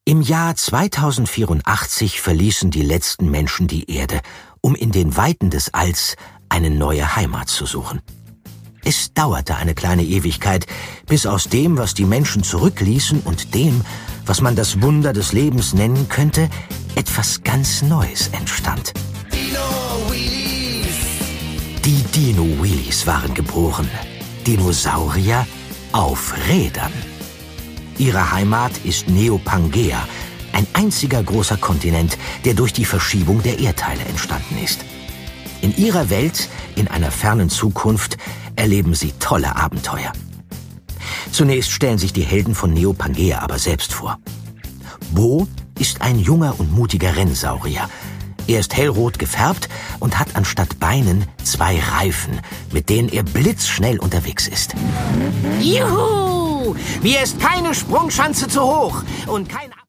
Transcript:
Im Jahr 2084 verließen die letzten Menschen die Erde, um in den Weiten des Alls eine neue Heimat zu suchen. Es dauerte eine kleine Ewigkeit, bis aus dem, was die Menschen zurückließen, und dem, was man das Wunder des Lebens nennen könnte, etwas ganz Neues entstand. Die Dino-Wheelies waren geboren. Dinosaurier auf Rädern. Ihre Heimat ist Neopangea, ein einziger großer Kontinent, der durch die Verschiebung der Erdteile entstanden ist. In ihrer Welt, in einer fernen Zukunft, erleben sie tolle Abenteuer. Zunächst stellen sich die Helden von Neopangea aber selbst vor. Bo ist ein junger und mutiger Rennsaurier. Er ist hellrot gefärbt und hat anstatt Beinen 2 Reifen, mit denen er blitzschnell unterwegs ist. Juhu! Mir ist keine Sprungschanze zu hoch und kein